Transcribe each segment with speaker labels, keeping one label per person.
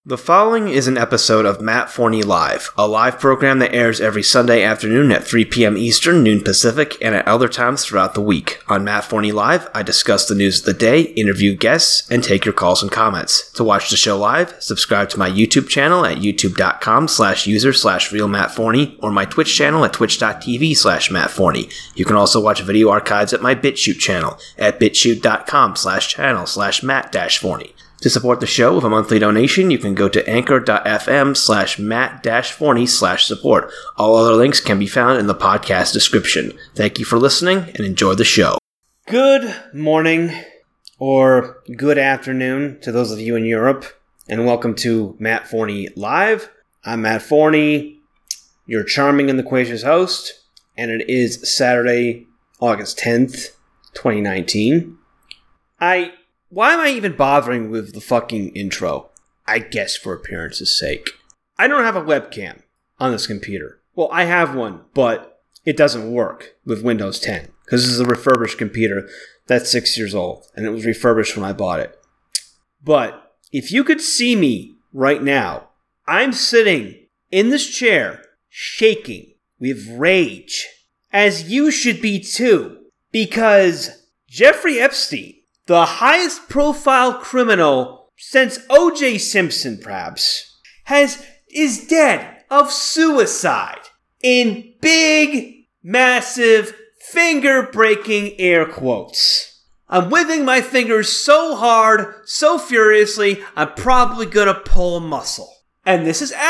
Speaker 1: The following is an episode of Matt Forney Live, a live program that airs every Sunday afternoon at 3 p.m. Eastern, noon Pacific, and at other times throughout the week. On Matt Forney Live, I discuss the news of the day, interview guests, and take your calls and comments. To watch the show live, subscribe to my YouTube channel at youtube.com/user/realmattforney or my Twitch channel at twitch.tv/mattforney. You can also watch video archives at my BitChute channel at bitchute.com/channel/matt-forney. To support the show with a monthly donation, you can go to anchor.fm/matt-forney/support. All other links can be found in the podcast description. Thank you for listening and enjoy the show. Good morning, or good afternoon to those of you in Europe, and welcome to Matt Forney Live. I'm Matt Forney, your charming and loquacious host, and it is Saturday, August 10th, 2019. Why am I even bothering with the fucking intro? I guess for appearance's sake. I don't have a webcam on this computer. Well, I have one, but it doesn't work with Windows 10. Because this is a refurbished computer that's 6 years old. And it was refurbished when I bought it. But if you could see me right now, I'm sitting in this chair, shaking with rage. As you should be too. Because Jeffrey Epstein, the highest profile criminal since O.J. Simpson, perhaps, is dead of suicide in big, massive, finger-breaking air quotes. I'm wiggling my fingers so hard, so furiously, I'm probably gonna pull a muscle. And this is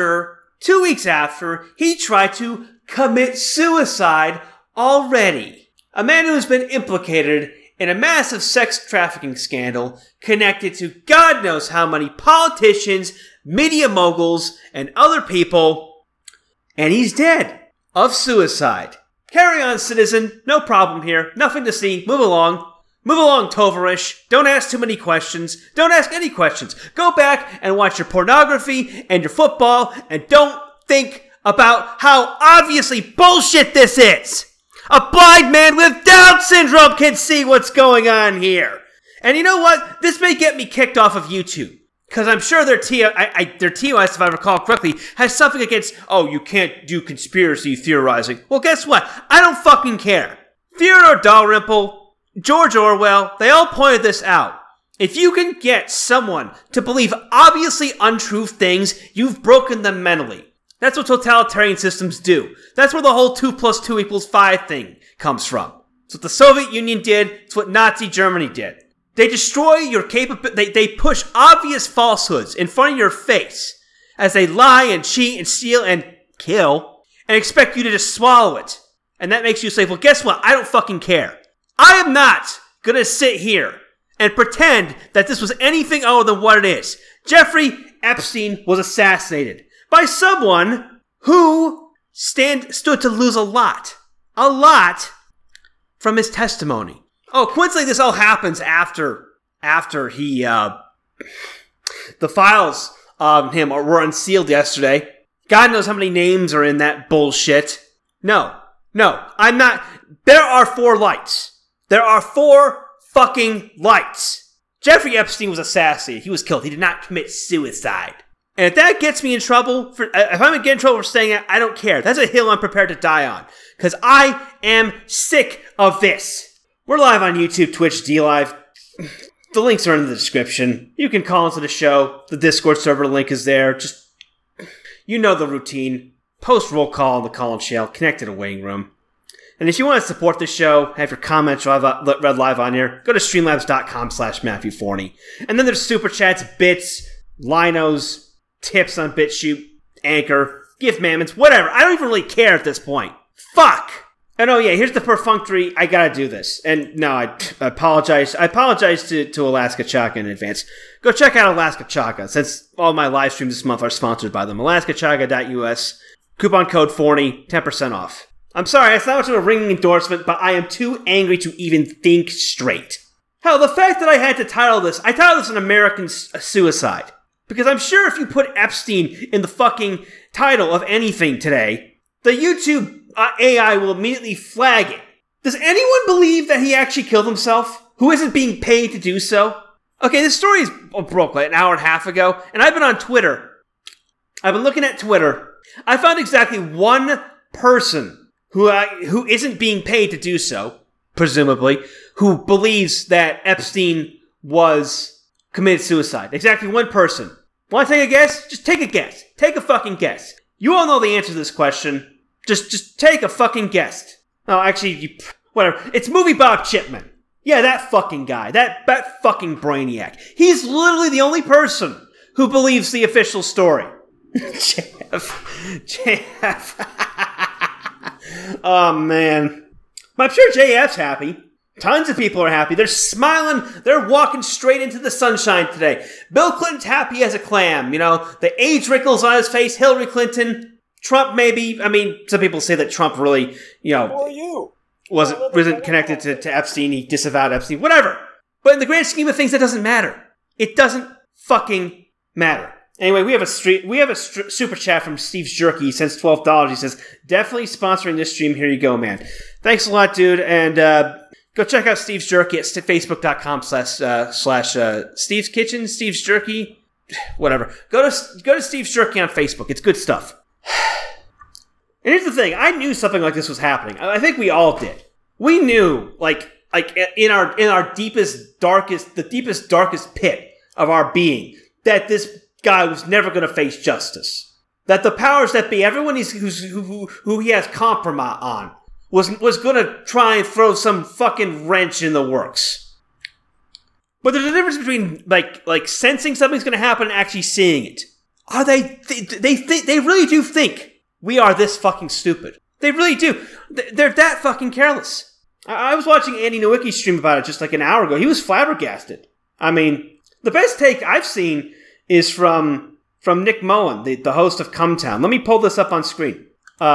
Speaker 1: 2 weeks after, he tried to commit suicide already. A man who has been implicated in a massive sex trafficking scandal connected to God knows how many politicians, media moguls, and other people. And he's dead of suicide. Carry on, citizen. No problem here. Nothing to see. Move along. Move along, Tovarish. Don't ask too many questions. Don't ask any questions. Go back and watch your pornography and your football and don't think about how obviously bullshit this is. A blind man with Down syndrome can see what's going on here. And you know what? This may get me kicked off of YouTube. Because I'm sure their TOS, if I recall correctly, has something against, you can't do conspiracy theorizing. Well, guess what? I don't fucking care. Theodore Dalrymple, George Orwell, they all pointed this out. If you can get someone to believe obviously untrue things, you've broken them mentally. That's what totalitarian systems do. That's where the whole 2 + 2 = 5 thing comes from. It's what the Soviet Union did. It's what Nazi Germany did. They destroy your capability. They push obvious falsehoods in front of your face as they lie and cheat and steal and kill and expect you to just swallow it. And that makes you say, well, guess what? I don't fucking care. I am not going to sit here and pretend that this was anything other than what it is. Jeffrey Epstein was assassinated by someone who stood to lose a lot from his testimony. Oh, coincidentally, this all happens after he, the files of him were unsealed yesterday. God knows how many names are in that bullshit. No, I'm not. There are 4 lights. There are 4 fucking lights. Jeffrey Epstein was assassinated. He was killed. He did not commit suicide. And if that gets me in trouble, if I'm going to get in trouble for saying that, I don't care. That's a hill I'm prepared to die on. Because I am sick of this. We're live on YouTube, Twitch, DLive. The links are in the description. You can call into the show. The Discord server link is there. Just, you know the routine. Post roll call in the call and shell. Connect to the waiting room. And if you want to support the show, have your comments read live on here, go to streamlabs.com/MatthewForney. And then there's super chats, bits, linos, tips on BitChute, Anchor, gift mammoths, whatever. I don't even really care at this point. Fuck! And here's the perfunctory, I gotta do this. And no, I apologize. I apologize to Alaska Chaka in advance. Go check out Alaska Chaka, since all my live streams this month are sponsored by them. AlaskaChaka.us, coupon code Forney, 10% off. I'm sorry, it's not much of a ringing endorsement, but I am too angry to even think straight. Hell, the fact that I had to title this an American suicide. Because I'm sure if you put Epstein in the fucking title of anything today, the YouTube AI will immediately flag it. Does anyone believe that he actually killed himself? Who isn't being paid to do so? Okay, this story broke like an hour and a half ago, and I've been on Twitter. I've been looking at Twitter. I found exactly one person who isn't being paid to do so, presumably, who believes that Epstein was committed suicide. Exactly one person. Want to take a guess? Just take a guess. Take a fucking guess. You all know the answer to this question. Just take a fucking guess. Oh, actually, whatever. It's Movie Bob Chipman. Yeah, that fucking guy. That fucking brainiac. He's literally the only person who believes the official story. JF. Oh, man. I'm sure JF's happy. Tons of people are happy. They're smiling. They're walking straight into the sunshine today. Bill Clinton's happy as a clam. You know, the age wrinkles on his face. Hillary Clinton. Trump, maybe. I mean, some people say that Trump really, wasn't connected to Epstein. He disavowed Epstein. Whatever. But in the grand scheme of things, that doesn't matter. It doesn't fucking matter. Anyway, we have a super chat from Steve's Jerky. He sends $12. He says, definitely sponsoring this stream. Here you go, man. Thanks a lot, dude. And go check out Steve's Jerky at facebook.com/ Steve's Kitchen, Steve's Jerky, whatever. Go to Steve's Jerky on Facebook. It's good stuff. And here's the thing. I knew something like this was happening. I think we all did. We knew, like in our deepest, darkest pit of our being, that this guy was never going to face justice. That the powers that be, everyone who he has compromise on, was going to try and throw some fucking wrench in the works. But there's a difference between like sensing something's going to happen and actually seeing it. Are they really do think we are this fucking stupid. They really do. They're that fucking careless. I was watching Andy Nowicki's stream about it just like an hour ago. He was flabbergasted. I mean, the best take I've seen is from Nick Moen, the host of Cumtown. Let me pull this up on screen.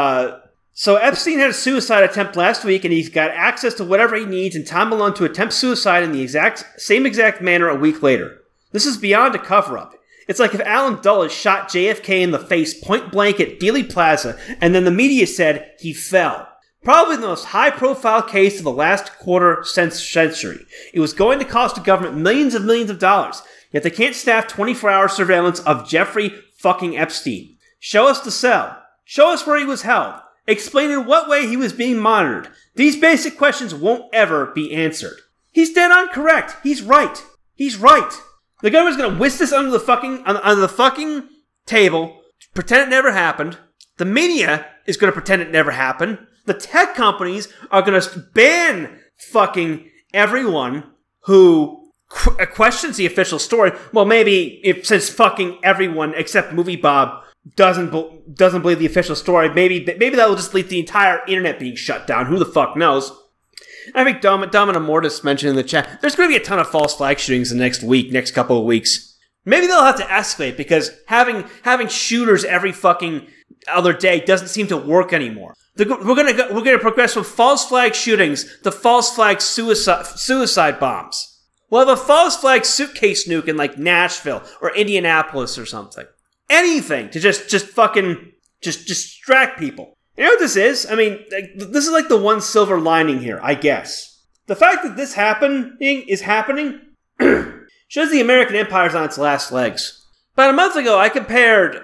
Speaker 1: So Epstein had a suicide attempt last week, and he's got access to whatever he needs and time alone to attempt suicide in the same exact manner a week later. This is beyond a cover-up. It's like if Alan Dulles shot JFK in the face point blank at Dealey Plaza, and then the media said he fell. Probably the most high-profile case of the last quarter century. It was going to cost the government millions of dollars, yet they can't staff 24-hour surveillance of Jeffrey fucking Epstein. Show us the cell. Show us where he was held. Explain in what way he was being monitored. These basic questions won't ever be answered. He's dead on correct. He's right. He's right. The government's going to whisk this under the fucking table, pretend it never happened. The media is going to pretend it never happened. The tech companies are going to ban fucking everyone who questions the official story. Well, maybe since fucking everyone except Movie Bob doesn't believe the official story, maybe that will just lead to the entire internet being shut down. Who the fuck knows? I think Domino Mortis mentioned in the chat, there's going to be a ton of false flag shootings the next couple of weeks. Maybe they'll have to escalate because having shooters every fucking other day doesn't seem to work anymore. We're gonna progress from false flag shootings to false flag suicide bombs. We'll have a false flag suitcase nuke in like Nashville or Indianapolis or something. Anything to just fucking distract people. You know what this is? I mean, this is like the one silver lining here, I guess. The fact that this is happening shows the American empire's on its last legs. About a month ago, I compared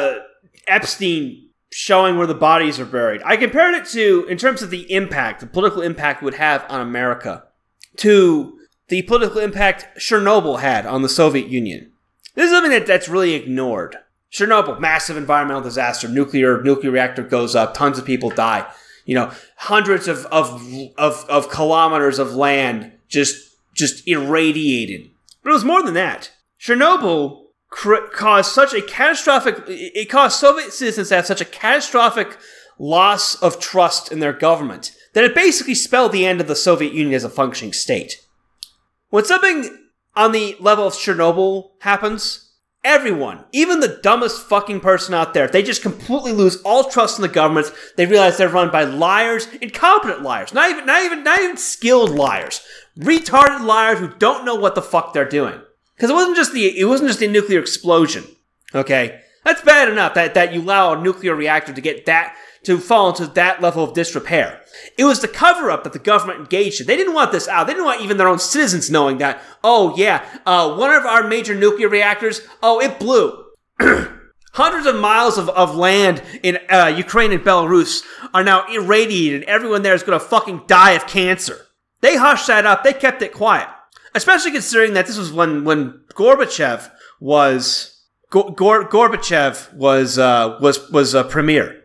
Speaker 1: Epstein showing where the bodies are buried. I compared it to, in terms of the political impact it would have on America, to the political impact Chernobyl had on the Soviet Union. This is something that's really ignored. Chernobyl, massive environmental disaster, nuclear reactor goes up, tons of people die. You know, hundreds of kilometers of land just irradiated. But it was more than that. Chernobyl caused Soviet citizens to have such a catastrophic loss of trust in their government that it basically spelled the end of the Soviet Union as a functioning state. When something on the level of Chernobyl happens, everyone, even the dumbest fucking person out there, they just completely lose all trust in the government. They realize they're run by liars, incompetent liars, not even skilled liars, retarded liars who don't know what the fuck they're doing. Because it wasn't just the nuclear explosion. Okay, that's bad enough that you allow a nuclear reactor to get that to fall into that level of disrepair. It was the cover-up that the government engaged in. They didn't want this out. They didn't want even their own citizens knowing that, one of our major nuclear reactors, it blew. Hundreds of miles of land in Ukraine and Belarus are now irradiated, and everyone there is going to fucking die of cancer. They hushed that up. They kept it quiet. Especially considering that this was when Gorbachev was premier.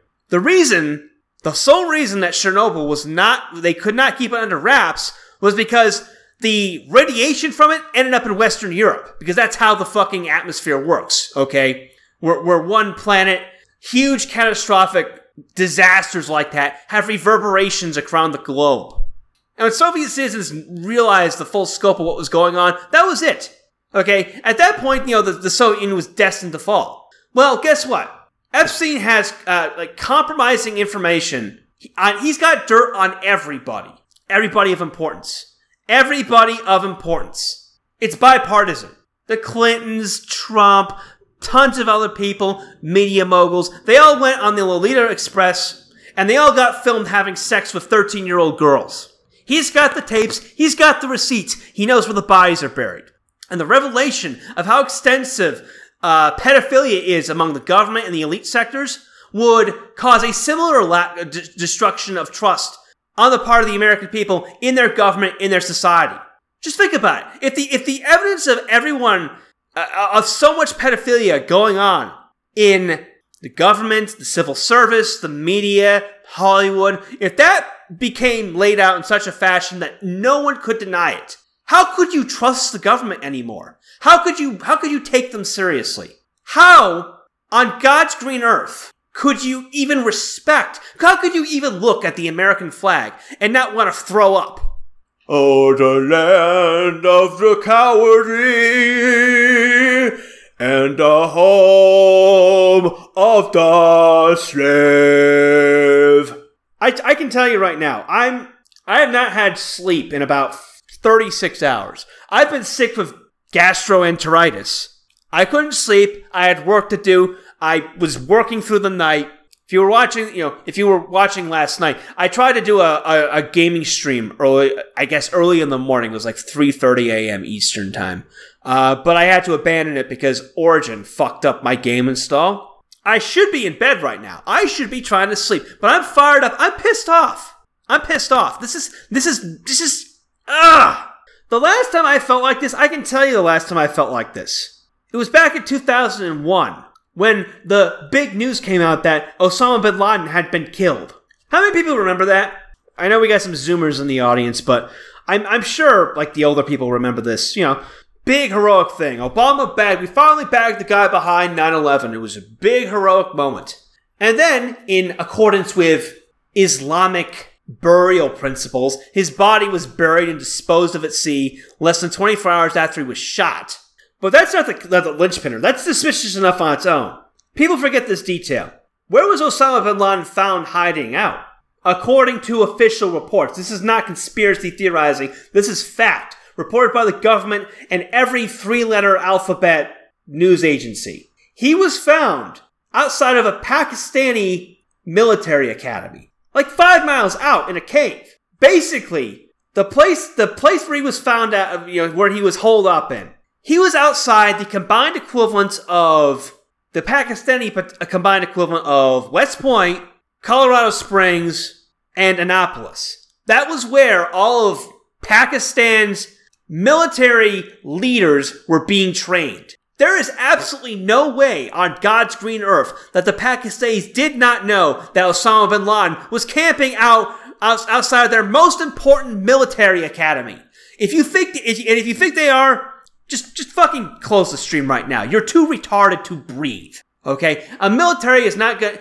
Speaker 1: The sole reason that Chernobyl they could not keep it under wraps was because the radiation from it ended up in Western Europe, because that's how the fucking atmosphere works, okay? We're one planet. Huge catastrophic disasters like that have reverberations around the globe. And when Soviet citizens realized the full scope of what was going on, that was it. Okay? At that point, the Soviet Union was destined to fall. Well, guess what? Epstein has, compromising information. He's got dirt on everybody. Everybody of importance. Everybody of importance. It's bipartisan. The Clintons, Trump, tons of other people, media moguls, they all went on the Lolita Express, and they all got filmed having sex with 13-year-old girls. He's got the tapes, he's got the receipts, he knows where the bodies are buried. And the revelation of how extensive pedophilia is among the government and the elite sectors would cause a similar destruction of trust on the part of the American people in their government, in their society. Just think about it. If the evidence of everyone of so much pedophilia going on in the government, the civil service, the media, Hollywood, if that became laid out in such a fashion that no one could deny it, how could you trust the government anymore? How could you take them seriously? How, on God's green earth, could you even respect? How could you even look at the American flag and not want to throw up? Oh, the land of the cowardly, and the home of the slave. I can tell you right now, I have not had sleep in about 36 hours. I've been sick with gastroenteritis. I couldn't sleep. I had work to do. I was working through the night. If you were watching last night, I tried to do a gaming stream early in the morning. It was like 3:30 a.m. Eastern time. But I had to abandon it because Origin fucked up my game install. I should be in bed right now. I should be trying to sleep, but I'm fired up. I'm pissed off. This is the last time I felt like this, I can tell you the last time I felt like this. It was back in 2001. When the big news came out that Osama bin Laden had been killed. How many people remember that? I know we got some Zoomers in the audience, but I'm sure, like, the older people remember this. Big heroic thing. We finally bagged the guy behind 9/11. It was a big heroic moment. And then, in accordance with Islamic burial principles, his body was buried and disposed of at sea less than 24 hours after he was shot. But that's not the linchpinner. That's suspicious enough on its own. People forget this detail. Where was Osama bin Laden found hiding out? According to official reports, this is not conspiracy theorizing. This is fact, reported by the government and every three-letter alphabet news agency. He was found outside of a Pakistani military academy, like 5 miles out in a cave. Basically, the place where he was found at, where he was holed up in. He was outside the combined equivalent of the Pakistani combined equivalent of West Point, Colorado Springs, and Annapolis. That was where all of Pakistan's military leaders were being trained. There is absolutely no way on God's green earth that the Pakistanis did not know that Osama bin Laden was camping outside of their most important military academy. If you think they are, Just fucking close the stream right now. You're too retarded to breathe. Okay? Military's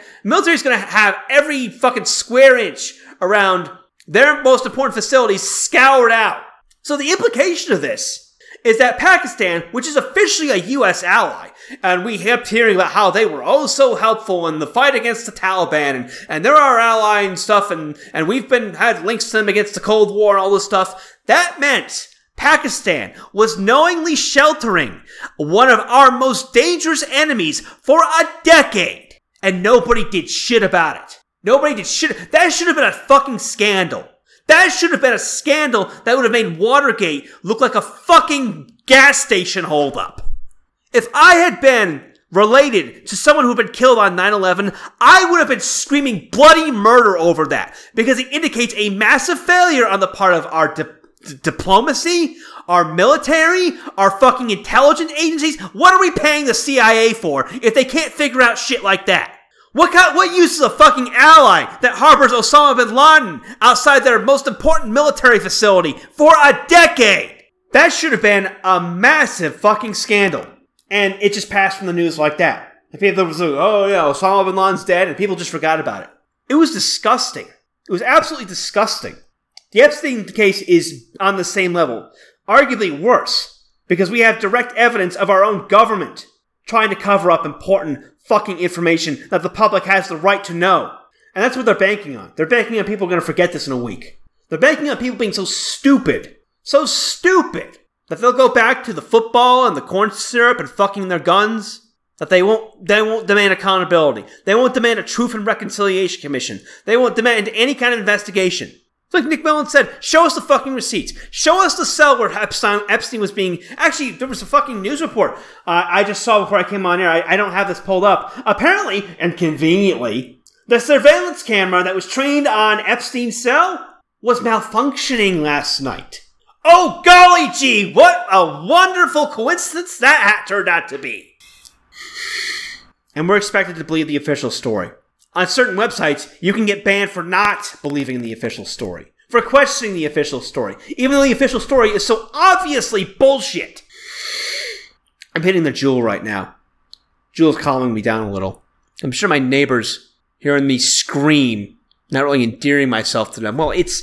Speaker 1: gonna have every fucking square inch around their most important facilities scoured out. So the implication of this is that Pakistan, which is officially a U.S. ally, and we kept hearing about how they were oh so helpful in the fight against the Taliban, and they're our ally and stuff, and we've had links to them against the Cold War and all this stuff. That meant Pakistan was knowingly sheltering one of our most dangerous enemies for a decade, and nobody did shit about it. Nobody did shit. That should have been a fucking scandal. That should have been a scandal that would have made Watergate look like a fucking gas station holdup. If I had been related to someone who had been killed on 9/11, I would have been screaming bloody murder over that because it indicates a massive failure on the part of our diplomacy, our military, our fucking intelligence agencies. What are we paying the CIA for if they can't figure out shit like that? What use is a fucking ally that harbors Osama bin Laden outside their most important military facility for a decade? That should have been a massive fucking scandal. And it just passed from the news like that. And people was like, oh yeah, Osama bin Laden's dead, and people just forgot about it. It was disgusting. It was absolutely disgusting. The Epstein case is on the same level. Arguably worse. Because we have direct evidence of our own government trying to cover up important fucking information that the public has the right to know. And that's what they're banking on. They're banking on people going to forget this in a week. They're banking on people being so stupid, that they'll go back to the football and the corn syrup and fucking their guns, that they won't demand accountability. They won't demand a Truth and Reconciliation Commission. They won't demand any kind of investigation. It's like Nick Mellon said, show us the fucking receipts. Show us the cell where Epstein was being... Actually, there was a fucking news report I just saw before I came on here. I don't have this pulled up. Apparently, and conveniently, the surveillance camera that was trained on Epstein's cell was malfunctioning last night. Oh, golly gee, what a wonderful coincidence that turned out to be. And we're expected to believe the official story. On certain websites, you can get banned for not believing the official story, for questioning the official story, even though the official story is so obviously bullshit. I'm hitting the Juul right now. Juul's calming me down a little. I'm sure my neighbors hearing me scream, not really endearing myself to them. Well, it's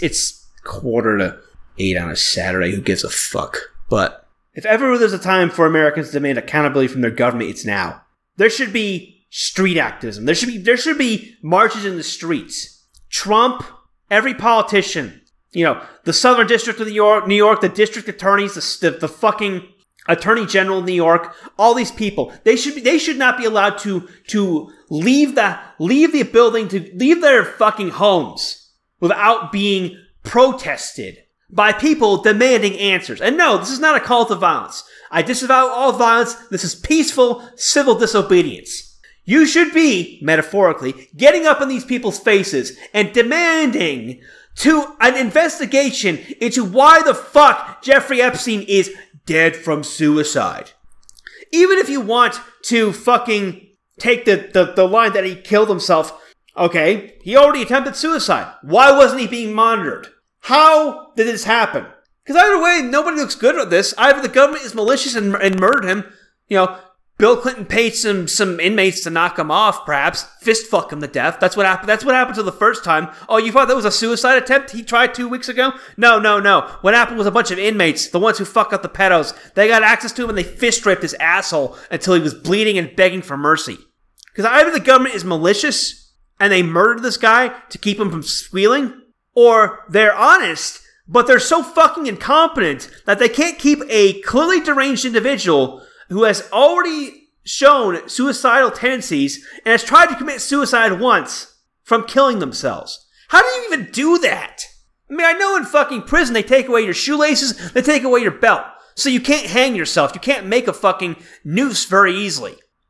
Speaker 1: 7:45 on a Saturday. Who gives a fuck? But if ever there's a time for Americans to demand accountability from their government, it's now. There should be street activism. There should be marches in the streets. Trump, every politician, the Southern District of New York, the district attorneys, the fucking Attorney General of New York, all these people, they should not be allowed to leave the building, to leave their fucking homes without being protested by people demanding answers. And no, this is not a call to violence. I disavow all violence. This is peaceful, civil disobedience. You should be, metaphorically, getting up in these people's faces and demanding an investigation into why the fuck Jeffrey Epstein is dead from suicide. Even if you want to fucking take the line that he killed himself, okay, he already attempted suicide. Why wasn't he being monitored? How did this happen? Because either way, nobody looks good at this. Either the government is malicious and murdered him, Bill Clinton paid some inmates to knock him off, perhaps. Fist fuck him to death. That's what happened. That's what happened to the first time. Oh, you thought that was a suicide attempt he tried 2 weeks ago? No. What happened was a bunch of inmates, the ones who fuck up the pedos, they got access to him and they fist raped his asshole until he was bleeding and begging for mercy. Because either the government is malicious and they murdered this guy to keep him from squealing, or they're honest, but they're so fucking incompetent that they can't keep a clearly deranged individual who has already shown suicidal tendencies and has tried to commit suicide once from killing themselves. How do you even do that? I mean, I know in fucking prison they take away your shoelaces, they take away your belt, so you can't hang yourself. You can't make a fucking noose very easily.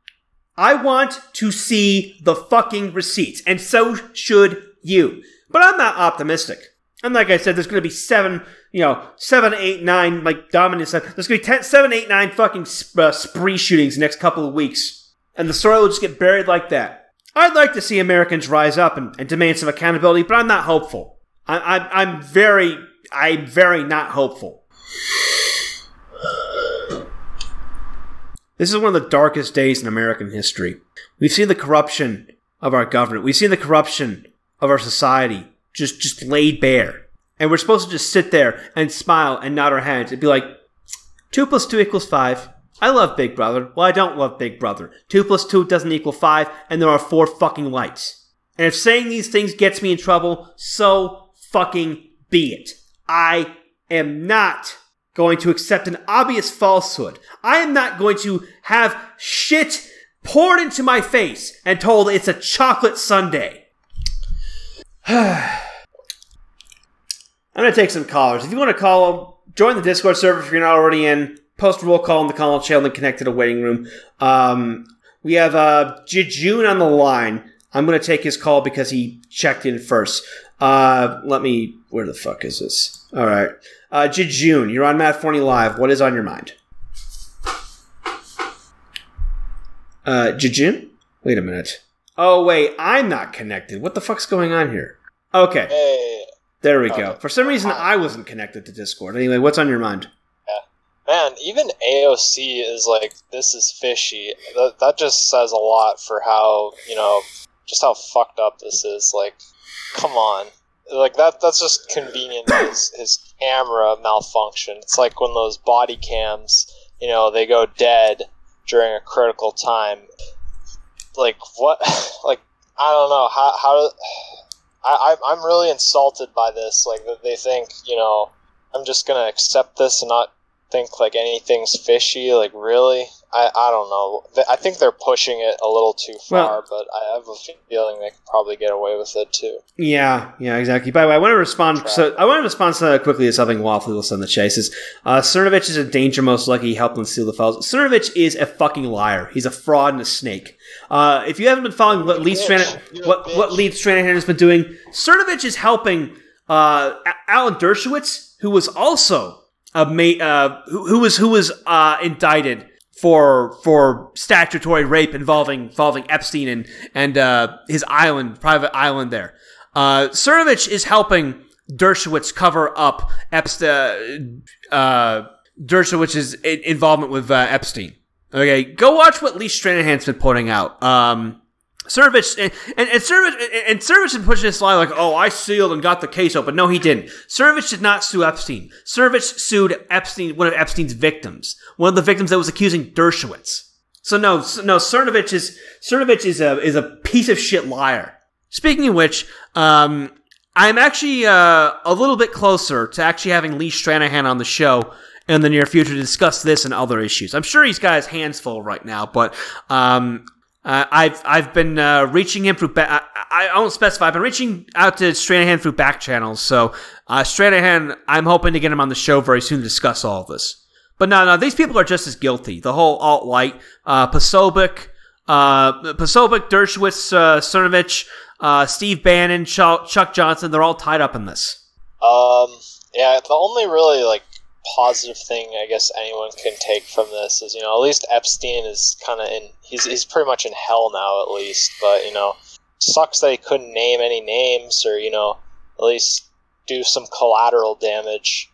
Speaker 1: I want to see the fucking receipts, and so should you. But I'm not optimistic. And like I said, there's going to be 7, 8, 9, like Dominic said, there's going to be 7, 8, 9 fucking spree shootings next couple of weeks. And the story will just get buried like that. I'd like to see Americans rise up and demand some accountability, but I'm not hopeful. I'm very not hopeful. This is one of the darkest days in American history. We've seen the corruption of our government. We've seen the corruption of our society just laid bare. And we're supposed to just sit there and smile and nod our heads and be like, 2 + 2 = 5. I love Big Brother. Well, I don't love Big Brother. 2 + 2 doesn't equal 5, and there are 4 fucking lights. And if saying these things gets me in trouble, so fucking be it. I am not going to accept an obvious falsehood. I am not going to have shit poured into my face and told it's a chocolate sundae. I'm going to take some callers. If you want to call, join the Discord server if you're not already in. Post roll call in the call channel and connect to the waiting room. We have Jejun on the line. I'm going to take his call because he checked in first. Where the fuck is this? All right. Jejun, you're on Matt Forney Live. What is on your mind? Jejun? Wait a minute. Oh, wait. I'm not connected. What the fuck's going on here? Okay.
Speaker 2: Hey.
Speaker 1: There we go. For some reason, I wasn't connected to Discord. Anyway, what's on your mind?
Speaker 2: Man, even AOC is like, this is fishy. That just says a lot for how, just how fucked up this is. Like, come on. Like, that's just convenient his camera malfunction. It's like when those body cams, they go dead during a critical time. Like, what? Like, I don't know. I'm really insulted by this. Like, that they think, I'm just gonna accept this and not think like anything's fishy. Like, really? I don't know. I think they're pushing it a little too far, but I have a feeling they could probably get away with it too.
Speaker 1: Yeah, exactly. By the way, I want to respond. Quickly to something Waffly will send the chases. Cernovich is a danger. Most likely, he helped them steal the files. Cernovich is a fucking liar. He's a fraud and a snake. If you haven't been following what Lee Stranahan has been doing, Cernovich is helping Alan Dershowitz, who was also who was indicted for statutory rape involving Epstein and his private island there. Cernovich is helping Dershowitz cover up Dershowitz's involvement with Epstein. Okay, go watch what Lee Stranahan's been putting out. Cernovich and Cernovich had pushed this line like, oh, I sealed and got the case open. No, he didn't. Cernovich did not sue Epstein. Cernovich sued Epstein, one of Epstein's victims, one of the victims that was accusing Dershowitz. So no, Cernovich is a piece of shit liar. Speaking of which, I'm actually a little bit closer to actually having Lee Stranahan on the show in the near future to discuss this and other issues. I'm sure he's got his hands full right now, but I've been reaching him through. I won't specify. I've been reaching out to Stranahan through back channels. So Stranahan, I'm hoping to get him on the show very soon to discuss all of this. But no, these people are just as guilty. The whole alt-right, Posobiec, Dershowitz, Cernovich, Steve Bannon, Chuck Johnson, they're all tied up in this.
Speaker 2: Yeah, the only really positive thing I guess anyone can take from this is, at least Epstein is kind of he's pretty much in hell now at least, but, sucks that he couldn't name any names or, at least do some collateral damage,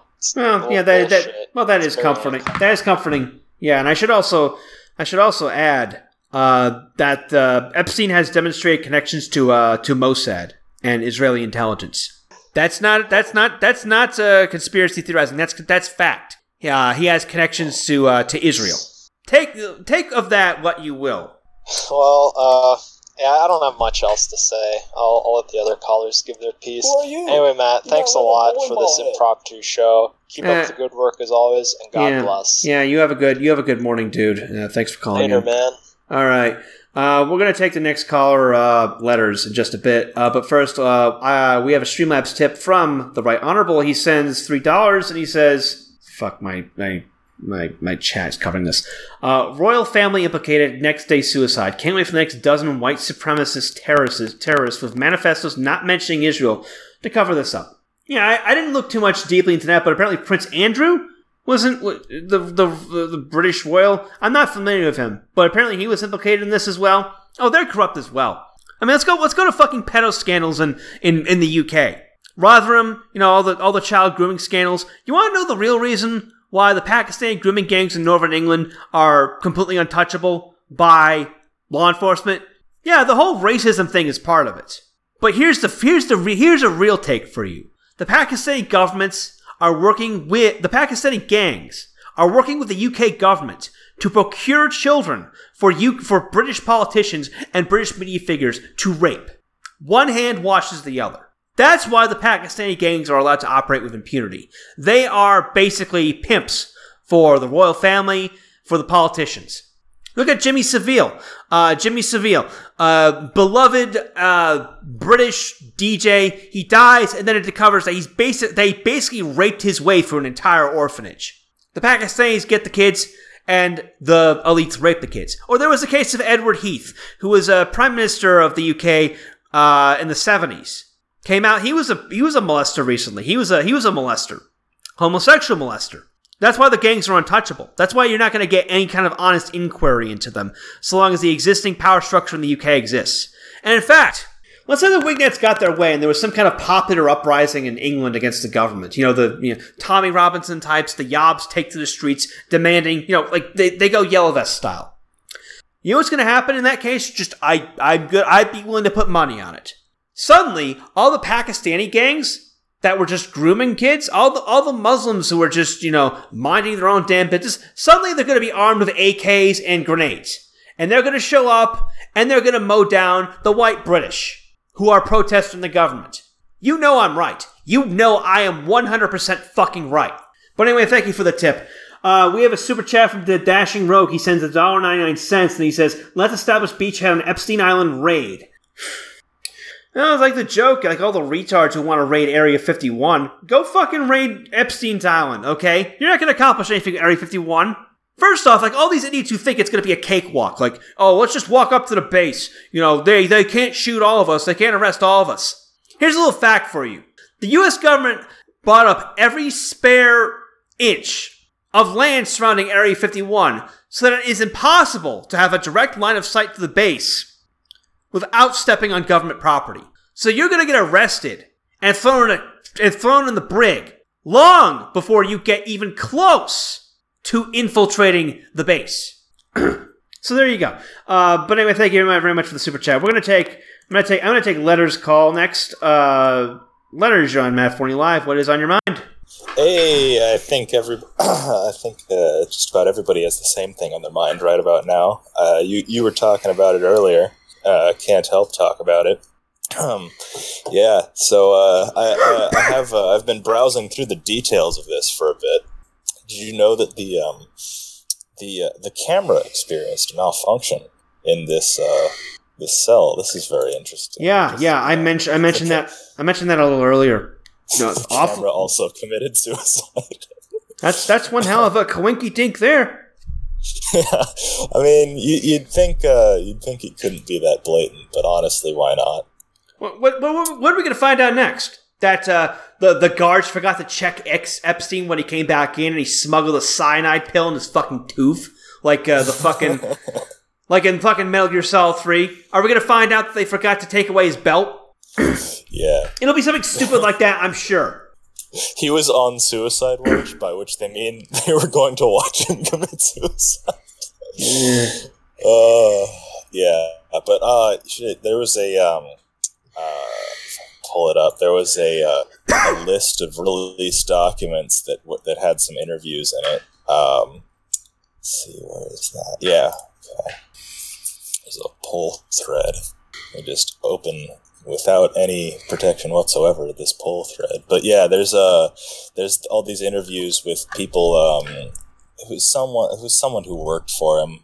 Speaker 1: that is comforting. That is comforting. Yeah, and I should also add that Epstein has demonstrated connections to Mossad and Israeli intelligence. That's not conspiracy theorizing. That's fact. He has connections to Israel. Take of that what you will.
Speaker 2: Well, I don't have much else to say. I'll let the other callers give their piece. Anyway, Matt, thanks a lot for this impromptu show. Keep up the good work as always, and God bless.
Speaker 1: Yeah, you have a good morning, dude. Thanks for calling.
Speaker 2: Later, man.
Speaker 1: All right. We're going to take the next caller letters in just a bit. But first, we have a Streamlabs tip from the Right Honorable. He sends $3 and he says, fuck, my chat is covering this. Royal family implicated next day suicide. Can't wait for the next dozen white supremacist terrorists with manifestos not mentioning Israel to cover this up. Yeah, I didn't look too much deeply into that, but apparently Prince Andrew wasn't the British royal. I'm not familiar with him, but apparently he was implicated in this as well. Oh, they're corrupt as well. I mean, let's go to fucking pedo scandals in the UK. Rotherham, all the child grooming scandals. You want to know the real reason why the Pakistani grooming gangs in Northern England are completely untouchable by law enforcement? Yeah, the whole racism thing is part of it. But here's a real take for you. The Pakistani gangs are working with the UK government to procure children for British politicians and British media figures to rape. One hand washes the other. That's why the Pakistani gangs are allowed to operate with impunity. They are basically pimps for the royal family, for the politicians. Look at Jimmy Savile. Jimmy Savile, beloved British DJ. He dies, and then it discovers that they basically raped his way through an entire orphanage. The Pakistanis get the kids, and the elites rape the kids. Or there was the case of Edward Heath, who was a prime minister of the UK in the 70s. Came out. He was a molester recently. He was a molester, homosexual molester. That's why the gangs are untouchable. That's why you're not going to get any kind of honest inquiry into them, so long as the existing power structure in the UK exists. And in fact, let's say the Whignets got their way and there was some kind of popular uprising in England against the government. Tommy Robinson types, the Yobs take to the streets demanding, they go Yellow Vest style. You know what's going to happen in that case? I'd be willing to put money on it. Suddenly, all the Pakistani gangs that were just grooming kids, all the Muslims who were just, minding their own damn business, suddenly they're going to be armed with AKs and grenades. And they're going to show up, and they're going to mow down the white British who are protesting the government. You know I'm right. You know I am 100% fucking right. But anyway, thank you for the tip. We have a super chat from the Dashing Rogue. He sends $1.99, and he says, let's establish beachhead on Epstein Island raid. That was like the joke, like all the retards who want to raid Area 51. Go fucking raid Epstein's Island, okay? You're not going to accomplish anything at Area 51. First off, like all these idiots who think it's going to be a cakewalk, like, oh, let's just walk up to the base. They can't shoot all of us. They can't arrest all of us. Here's a little fact for you. The U.S. government bought up every spare inch of land surrounding Area 51 so that it is impossible to have a direct line of sight to the base without stepping on government property. So you're going to get arrested and thrown in the brig long before you get even close to infiltrating the base. So there you go. But anyway, thank you very much for the super chat. I'm going to take Letters call next. Letters, you're on Matt Forney Live. What is on your mind?
Speaker 3: Hey, I think just about everybody has the same thing on their mind right about now. You were talking about it earlier. Can't help talk about it. So I've been browsing through the details of this for a bit. Did you know that the camera experienced a malfunction in this cell? This is very interesting.
Speaker 1: Yeah. I mentioned that a little earlier.
Speaker 3: The camera also committed suicide.
Speaker 1: That's one hell of a coinky dink there.
Speaker 3: Yeah, I mean, you'd think it couldn't be that blatant, but honestly, why not?
Speaker 1: What are we going to find out next? That the guards forgot to check Epstein when he came back in, and he smuggled a cyanide pill in his fucking tooth, like the fucking like in fucking Metal Gear Solid 3. Are we going to find out that they forgot to take away his belt?
Speaker 3: Yeah,
Speaker 1: it'll be something stupid like that, I'm sure.
Speaker 3: He was on suicide watch, by which they mean they were going to watch him commit suicide. There was pull it up. There was a list of released documents that had some interviews in it. Let's see, where is that? Yeah, okay. There's a pull thread. I just open without any protection whatsoever this pull thread. But yeah, there's all these interviews with people who's someone who worked for him,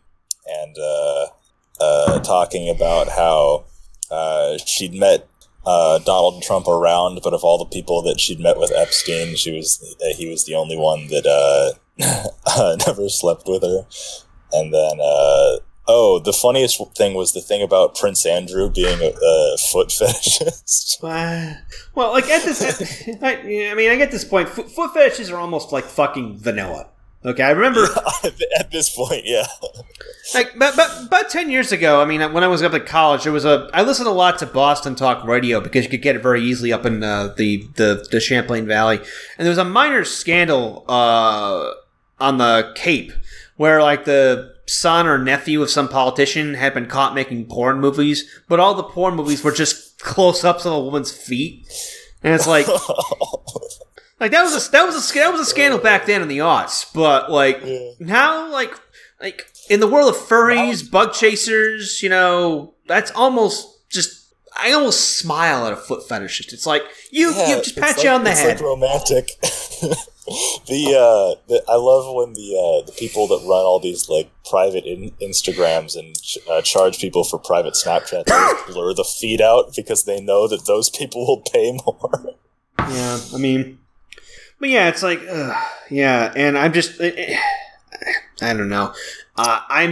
Speaker 3: and talking about how she'd met Donald Trump around, but of all the people that she'd met with Epstein, he was the only one that never slept with her. And then the funniest thing was the thing about Prince Andrew being a foot fetishist.
Speaker 1: Well, like I get this point. Foot fetishes are almost like fucking vanilla. Okay, I remember
Speaker 3: at this point, yeah.
Speaker 1: Like, but about 10 years ago, I mean, when I was up at college, I listened a lot to Boston Talk Radio because you could get it very easily up in the Champlain Valley, and there was a minor scandal on the Cape where like the son or nephew of some politician had been caught making porn movies, but all the porn movies were just close-ups of a woman's feet, and it's like. Like that was a scandal back then in the aughts, but like now, like in the world of furries, bug chasers, that's almost just. I almost smile at a foot fetishist. It's like you just pat you on the head.
Speaker 3: It's like romantic. I love when the people that run all these like private Instagrams and charge people for private Snapchat blur the feed out because they know that those people will pay more.
Speaker 1: Yeah, I mean, but yeah, it's like, yeah, and I'm just, I don't know, I'm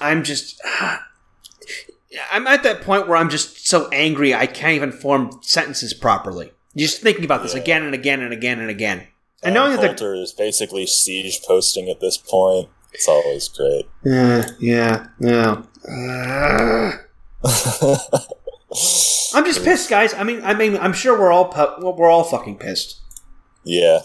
Speaker 1: at that point where I'm just so angry I can't even form sentences properly. Just thinking about this again and again and again and again. And knowing that
Speaker 3: Coulter is basically siege posting at this point. It's always great.
Speaker 1: Yeah. I'm just pissed, guys. I mean, I'm sure we're all fucking pissed.
Speaker 3: Yeah.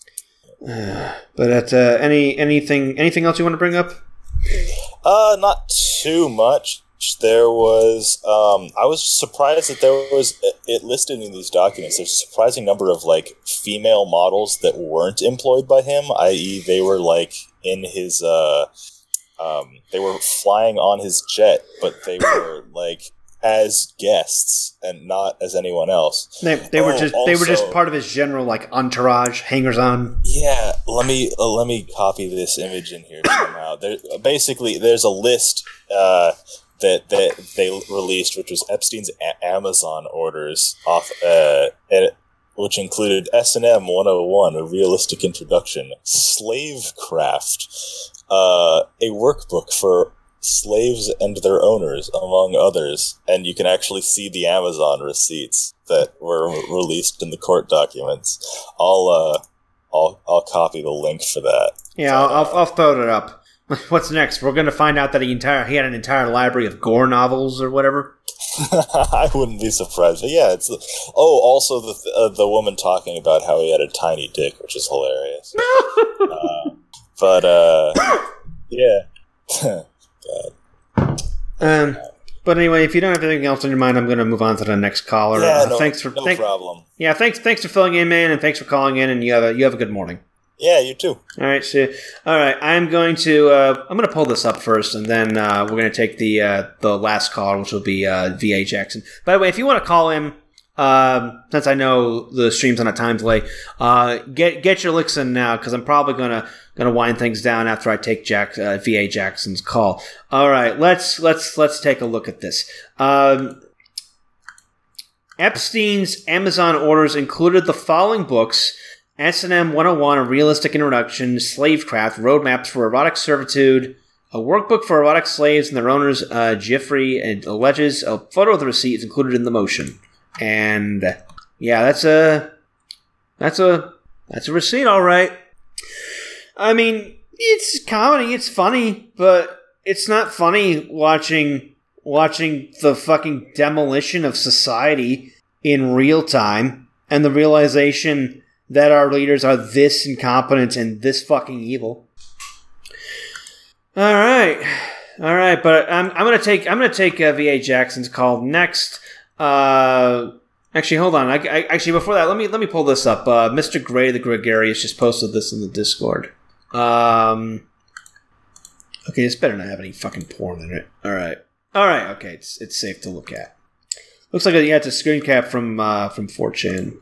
Speaker 1: But anything else you want to bring up?
Speaker 3: Not too much. There was, I was surprised that there was, it listed in these documents, there's a surprising number of, like, female models that weren't employed by him, i.e. they were, like, in his, they were flying on his jet, but they were, like, as guests and not as anyone else.
Speaker 1: They were just part of his general, like, entourage, hangers-on.
Speaker 3: Yeah, let me copy this image in here somehow. Basically, there's a list, that they released, which was Epstein's Amazon orders off, which included S&M 101, a realistic introduction, Slavecraft, a workbook for slaves and their owners, among others, and you can actually see the Amazon receipts that were released in the court documents. I'll copy the link for that.
Speaker 1: Yeah, I'll throw it up. What's next? We're going to find out that he had an entire library of gore novels or whatever.
Speaker 3: I wouldn't be surprised. But yeah, it's also the woman talking about how he had a tiny dick, which is hilarious. Yeah. God.
Speaker 1: But anyway, if you don't have anything else on your mind, I'm going to move on to the next caller.
Speaker 3: Yeah, no problem.
Speaker 1: Yeah, thanks for filling in, man, and thanks for calling in. And you have a good morning.
Speaker 3: Yeah, you too.
Speaker 1: All right, so I'm going to pull this up first, and then we're going to take the last caller, which will be V.A. Jackson. By the way, if you want to call him, since I know the stream's on a time delay, get your licks in now, because I'm probably gonna wind things down after I take V.A. Jackson's call. All right, let's take a look at this. Epstein's Amazon orders included the following books: S&M 101, A Realistic Introduction, Slavecraft, Roadmaps for Erotic Servitude, a workbook for erotic slaves and their owners, Jeffrey, and alleges a photo of the receipt is included in the motion. And yeah, that's a receipt, all right. I mean, it's comedy, it's funny, but it's not funny watching the fucking demolition of society in real time and the realization that our leaders are this incompetent and this fucking evil. All right, but I'm gonna take V.A. Jackson's call next. Actually, hold on. Actually, before that, let me pull this up. Mr. Gray the Gregarious just posted this in the Discord. Okay, this better not have any fucking porn in it. All right. Okay, it's safe to look at. Looks like it's a screen cap from 4chan.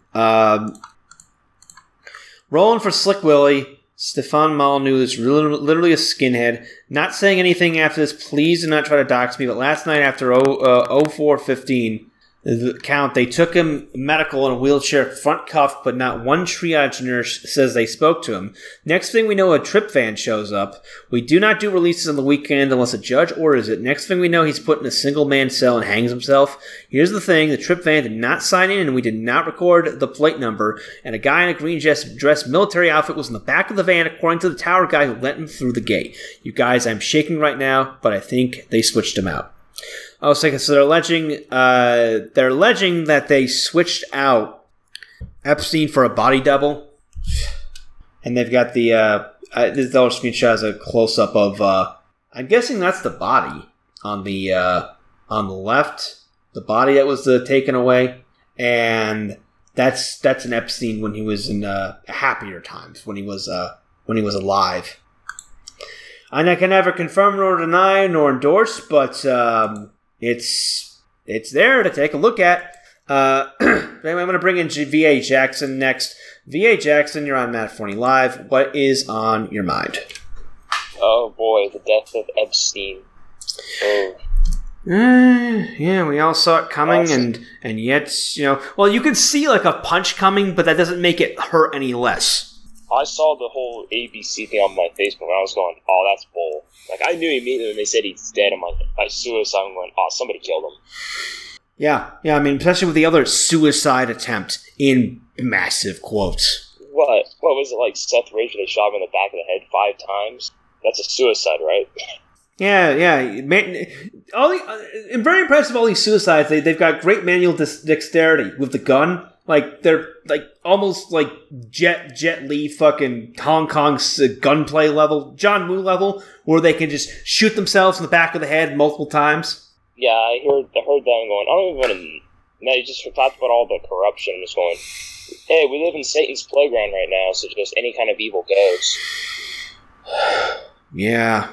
Speaker 1: Rolling for Slick Willie, Stefan Molyneux is literally a skinhead. Not saying anything after this. Please do not try to dox me. But last night after 04:15 count, they took him medical in a wheelchair, front cuffed, but not one triage nurse says they spoke to him. Next thing we know, a trip van shows up. We do not do releases on the weekend unless a judge orders it. Next thing we know, he's put in a single-man cell and hangs himself. Here's the thing, the trip van did not sign in and we did not record the plate number, and a guy in a green dress military outfit was in the back of the van according to the tower guy who let him through the gate. You guys, I'm shaking right now, but I think they switched him out. Oh, so they're alleging that they switched out Epstein for a body double, and they've got this other screenshot has a close up of I'm guessing that's the body on the left, the body that was taken away, and that's an Epstein when he was in happier times, when he was alive. And I can never confirm nor deny nor endorse, but it's there to take a look at. Anyway, I'm going to bring in V.A. Jackson next. V.A. Jackson, you're on Matt Forney Live. What is on your mind?
Speaker 4: Oh boy, the death of Epstein. Oh.
Speaker 1: Yeah, we all saw it coming, and yet, well, you could see like a punch coming, but that doesn't make it hurt any less.
Speaker 4: I saw the whole ABC thing on my Facebook, and I was going, "Oh, that's bull." Like, I knew immediately when they said he's dead. I'm like, by suicide, I'm going, "Oh, somebody killed him."
Speaker 1: Yeah. I mean, especially with the other suicide attempt in massive quotes.
Speaker 4: What was it like? Seth Rich, they shot him in the back of the head 5 times. That's a suicide, right?
Speaker 1: Yeah. Man, very impressive. All these suicides, they've got great manual dexterity with the gun. Like they're like almost like Jet Li fucking Hong Kong's gunplay level, John Woo level, where they can just shoot themselves in the back of the head multiple times.
Speaker 4: Yeah, I heard that. I'm going, I don't even want to. Now you just talked about all the corruption. I'm just going, hey, we live in Satan's playground right now, so just any kind of evil goes.
Speaker 1: Yeah.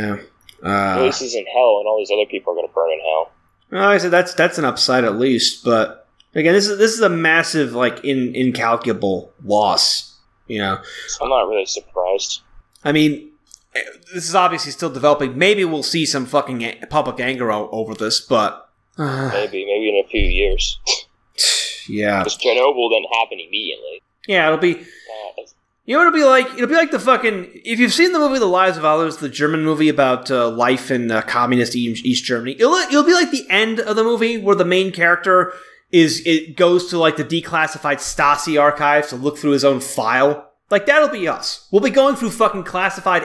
Speaker 4: At least he's in hell, and all these other people are going to burn in hell.
Speaker 1: Well, like I said, that's an upside at least, but again, this is a massive, like, incalculable loss. I'm
Speaker 4: not really surprised.
Speaker 1: I mean, this is obviously still developing. Maybe we'll see some fucking public anger over this, but
Speaker 4: maybe in a few years.
Speaker 1: Yeah,
Speaker 4: because Chernobyl didn't happen immediately.
Speaker 1: Yeah, it'll be. It'll be like the fucking. If you've seen the movie The Lives of Others, the German movie about life in communist East Germany, it'll be like the end of the movie where the main character goes to like the declassified Stasi archives to look through his own file. Like that'll be us. We'll be going through fucking declassified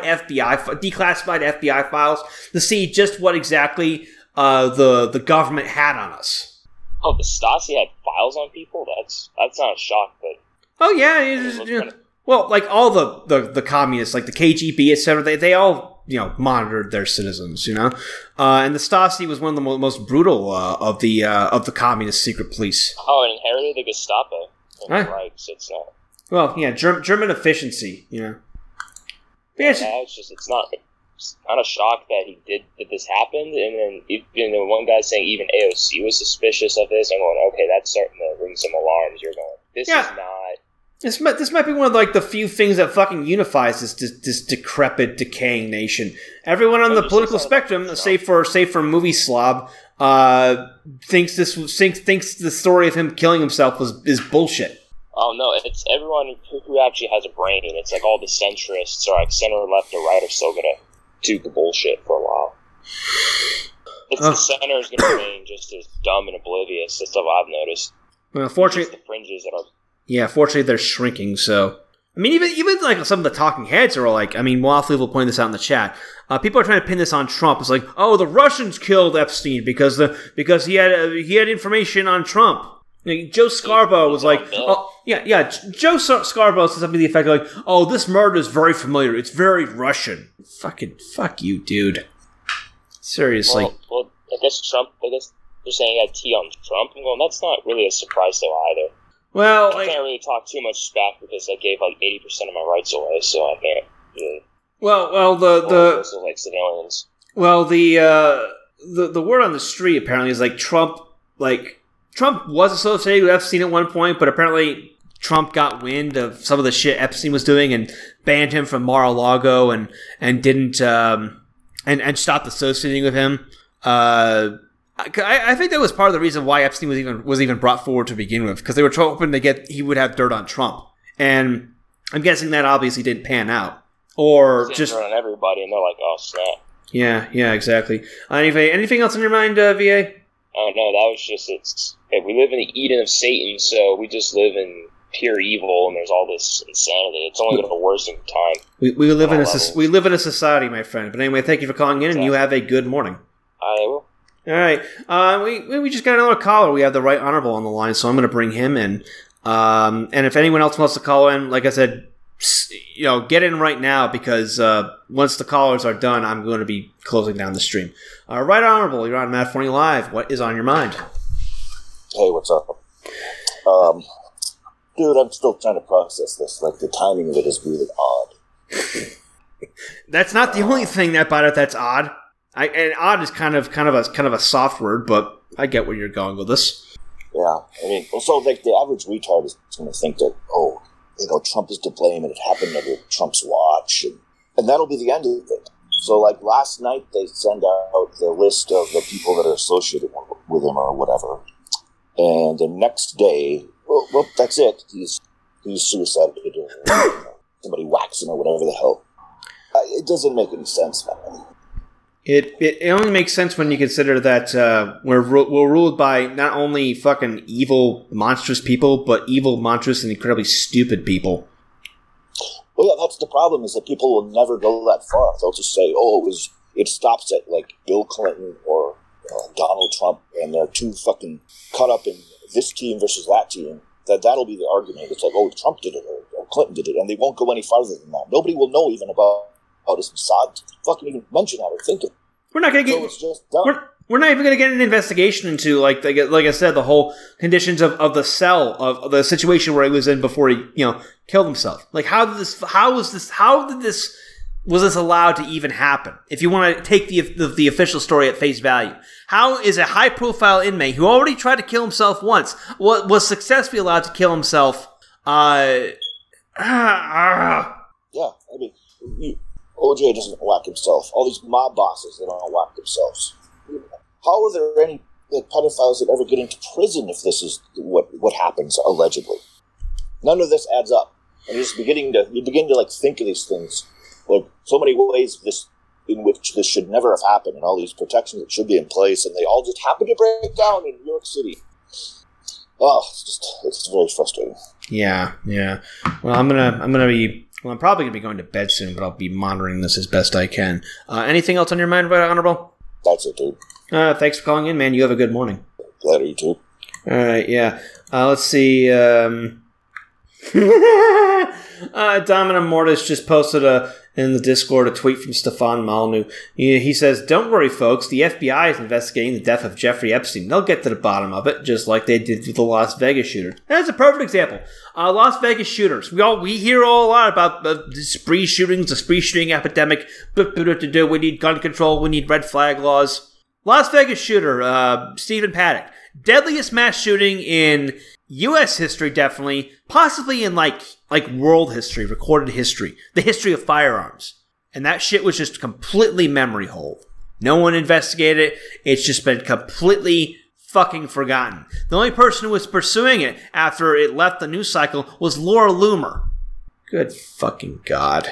Speaker 1: FBI files to see just what exactly the government had on us.
Speaker 4: Oh, the Stasi had files on people? That's not a shock, but
Speaker 1: oh yeah. Well, like all the communists, like the KGB, etc., they all monitored their citizens, and the Stasi was one of the most brutal of the communist secret police.
Speaker 4: Oh, and inherited the Gestapo. Right, so it's not.
Speaker 1: Well, yeah, German efficiency, But yeah,
Speaker 4: it's not a shock that that this happened, and then one guy saying even AOC was suspicious of this. I'm going, okay, that's starting to ring some alarms. You're going, this is not.
Speaker 1: This might be one of like the few things that fucking unifies this decrepit, decaying nation. Everyone on the political spectrum, save for movie slob, thinks the story of him killing himself is bullshit.
Speaker 4: Oh no, it's everyone who actually has a brain. It's like all the centrists or like center, left, or right are still gonna do the bullshit for a while. The center is gonna remain just as dumb and oblivious. That's what I've noticed.
Speaker 1: Well, fortunately,
Speaker 4: the fringes that are.
Speaker 1: Yeah, fortunately they're shrinking, so... I mean, even like some of the talking heads are like... I mean, Waffle will point this out in the chat. People are trying to pin this on Trump. It's like, oh, the Russians killed Epstein because he had information on Trump. Joe Scarborough was like... Oh, yeah, Joe Scarborough said something to the effect of like, oh, this murder is very familiar. It's very Russian. Fucking fuck you, dude. Seriously.
Speaker 4: Well, I guess they're saying he had tea on Trump. I'm going, that's not really a surprise though either.
Speaker 1: Well,
Speaker 4: I can't really talk too much back because I gave like 80% of my rights away, so I can't really.
Speaker 1: Well,
Speaker 4: like civilians.
Speaker 1: Well, the word on the street apparently is like Trump was associated with Epstein at one point, but apparently Trump got wind of some of the shit Epstein was doing and banned him from Mar-a-Lago and didn't and stopped associating with him. I think that was part of the reason why Epstein was even brought forward to begin with, because they were hoping he would have dirt on Trump, and I'm guessing that obviously didn't pan out, or just
Speaker 4: dirt on everybody, and they're like, oh snap.
Speaker 1: Yeah, exactly. Anything else on your mind, VA?
Speaker 4: Oh no, that was just we live in the Eden of Satan, so we just live in pure evil, and there's all this insanity. It's only going to worsen with time.
Speaker 1: We live in a society, my friend. But anyway, thank you for calling in, and you have a good morning.
Speaker 4: I will.
Speaker 1: All right. We just got another caller. We have the Right Honorable on the line, so I'm going to bring him in. And if anyone else wants to call in, like I said, get in right now, because once the callers are done, I'm going to be closing down the stream. Right Honorable, you're on Matt Forney Live. What is on your mind?
Speaker 5: Hey, what's up? Dude, I'm still trying to process this. Like, the timing of it is really odd.
Speaker 1: That's not the only thing about it that's odd. And odd is kind of a soft word, but I get where you're going with this.
Speaker 5: Yeah, I mean, so like the average retard is going to think that, oh, Trump is to blame and it happened under Trump's watch. And that'll be the end of it. So, like, last night they send out the list of the people that are associated with him or whatever. And the next day, well, that's it. He's suicided or somebody whacks him or whatever the hell. It doesn't make any sense, man.
Speaker 1: It only makes sense when you consider that we're ruled by not only fucking evil, monstrous people, but evil, monstrous, and incredibly stupid people.
Speaker 5: Well, yeah, that's the problem, is that people will never go that far. They'll just say, it stops at, like, Bill Clinton or Donald Trump, and they're too fucking caught up in this team versus that team, that'll be the argument. It's like, Trump did it, or Clinton did it, and they won't go any farther than that. Nobody will know even about his facade to fucking even mention that or think of it.
Speaker 1: We're not going to get...
Speaker 5: So it's just done.
Speaker 1: We're not even going to get an investigation into, like I said, the whole conditions of the cell, of the situation where he was in before he, killed himself. Like, was this allowed to even happen? If you want to take the official story at face value. How is a high-profile inmate who already tried to kill himself once, was successfully allowed to kill himself,
Speaker 5: Yeah, I mean, OJ doesn't whack himself. All these mob bosses, they don't whack themselves. How are there any pedophiles that ever get into prison if this is what happens, allegedly? None of this adds up. And you begin to think of these things, like so many ways in which this should never have happened, and all these protections that should be in place, and they all just happen to break down in New York City. Oh, it's very frustrating.
Speaker 1: Yeah. Well, I'm probably gonna be going to bed soon, but I'll be monitoring this as best I can. Anything else on your mind, Honorable?
Speaker 5: That's it, dude.
Speaker 1: Thanks for calling in, man. You have a good morning.
Speaker 5: Glad you too.
Speaker 1: All right, yeah. Let's see. Domina Mortis just posted in the Discord a tweet from Stefan Molyneux. He says, "Don't worry, folks. The FBI is investigating the death of Jeffrey Epstein. They'll get to the bottom of it, just like they did with the Las Vegas shooter." That's a perfect example. Las Vegas shooters. We hear a lot about the spree shootings, the spree shooting epidemic. We need gun control. We need red flag laws. Las Vegas shooter, Stephen Paddock. Deadliest mass shooting in U.S. history, definitely. Possibly in, like world history, recorded history. The history of firearms. And that shit was just completely memory hold. No one investigated it. It's just been completely fucking forgotten. The only person who was pursuing it after it left the news cycle was Laura Loomer. Good fucking God.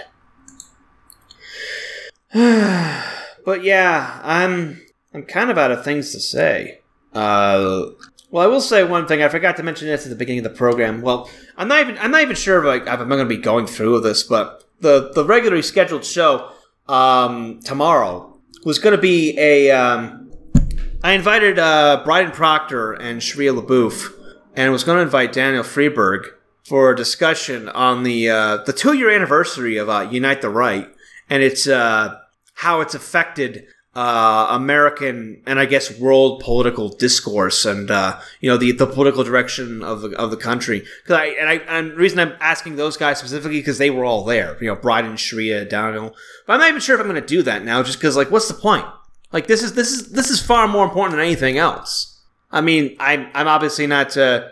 Speaker 1: But yeah, I'm kind of out of things to say. Well, I will say one thing. I forgot to mention this at the beginning of the program. Well, I'm not even sure if I'm going to be going through this, but the regularly scheduled show tomorrow was going to be I invited Bryden Proctor and Sharia LaBeouf, and was going to invite Daniel Freeberg for a discussion on the 2-year anniversary of Unite the Right, and it's how it's affected American and I guess world political discourse and the political direction of the country. And the reason I'm asking those guys specifically because they were all there. Bryden, Sharia, Daniel. But I'm not even sure if I'm going to do that now, just because what's the point? This is far more important than anything else. I mean, I'm obviously not. The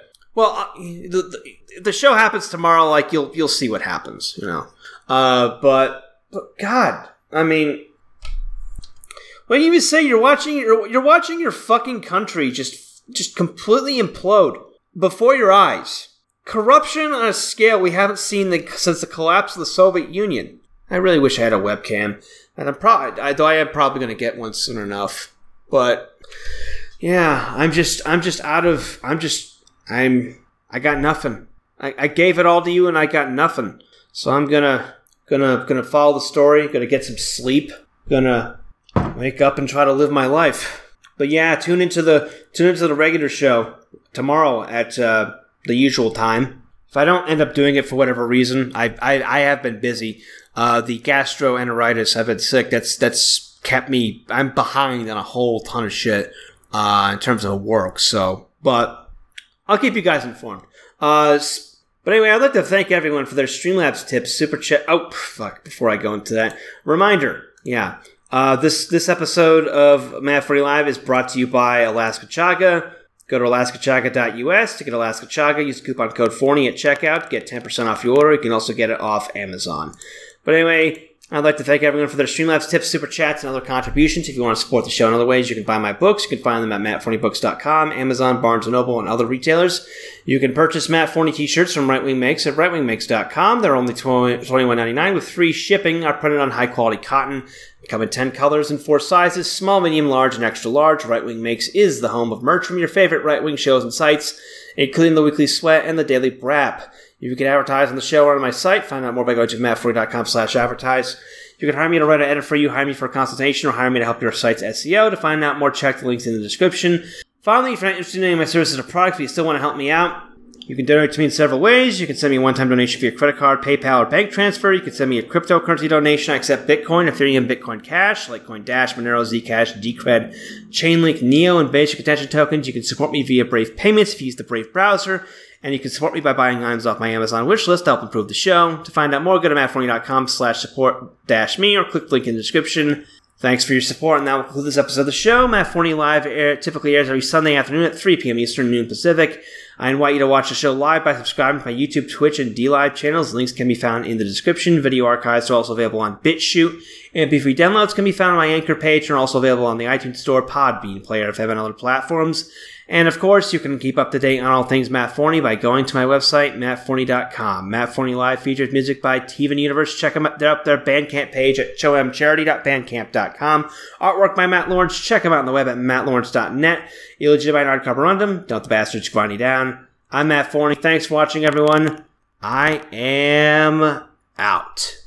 Speaker 1: show happens tomorrow. You'll see what happens. But God, I mean. When you even say you're watching your fucking country just completely implode before your eyes. Corruption on a scale we haven't seen since the collapse of the Soviet Union. I really wish I had a webcam, and I am probably going to get one soon enough. But yeah, I got nothing. I gave it all to you, and I got nothing. So I'm gonna follow the story. Gonna get some sleep. Gonna wake up and try to live my life. But yeah, tune into the regular show tomorrow at the usual time. If I don't end up doing it for whatever reason, I have been busy. The gastroenteritis, I've been sick. That's kept me. I'm behind on a whole ton of shit in terms of work. So, but I'll keep you guys informed. But anyway, I'd like to thank everyone for their Streamlabs tips, super chat. Oh fuck! Before I go into that, reminder. Yeah. This episode of Matt 40 Live is brought to you by Alaska Chaga. Go to alaskachaga.us to get Alaska Chaga. Use the coupon code Forney at checkout to get 10% off your order. You can also get it off Amazon. But anyway, I'd like to thank everyone for their Streamlabs tips, super chats, and other contributions. If you want to support the show in other ways, you can buy my books. You can find them at mattforneybooks.com, Amazon, Barnes & Noble, and other retailers. You can purchase Matt Forney t-shirts from Right Wing Makes at rightwingmakes.com. They're only $21.99 with free shipping. Are printed on high-quality cotton. They come in 10 colors and 4 sizes, small, medium, large, and extra large. Right Wing Makes is the home of merch from your favorite right-wing shows and sites, including The Weekly Sweat and The Daily Brap. You can advertise on the show or on my site. Find out more by going to mattforney.com/advertise. You can hire me to write an edit for you, hire me for a consultation, or hire me to help your site's SEO. To find out more, check the links in the description. Finally, if you're not interested in any of my services or products, but you still want to help me out, you can donate to me in several ways. You can send me a one-time donation via credit card, PayPal, or bank transfer. You can send me a cryptocurrency donation. I accept Bitcoin, Ethereum, Bitcoin Cash, Litecoin Dash, Monero, Zcash, Decred, Chainlink, Neo, and Basic Attention tokens. You can support me via Brave Payments if you use the Brave browser. And you can support me by buying items off my Amazon wishlist to help improve the show. To find out more, go to mattforney.com/support-me or click the link in the description. Thanks for your support, and that will conclude this episode of the show. Matt Forney Live typically airs every Sunday afternoon at 3 p.m. Eastern, noon Pacific. I invite you to watch the show live by subscribing to my YouTube, Twitch, and DLive channels. Links can be found in the description. Video archives are also available on BitChute. MP3 downloads can be found on my Anchor page and are also available on the iTunes Store, Podbean, Player FM, and other platforms. And of course, you can keep up to date on all things Matt Forney by going to my website, mattforney.com. Matt Forney Live features music by Teven Universe. Check them out. They're up their Bandcamp page at chomcharity.bandcamp.com. Artwork by Matt Lawrence. Check them out on the web at mattlawrence.net. Illegitimate art carborundum. Don't the bastards grind you down. I'm Matt Forney. Thanks for watching, everyone. I am out.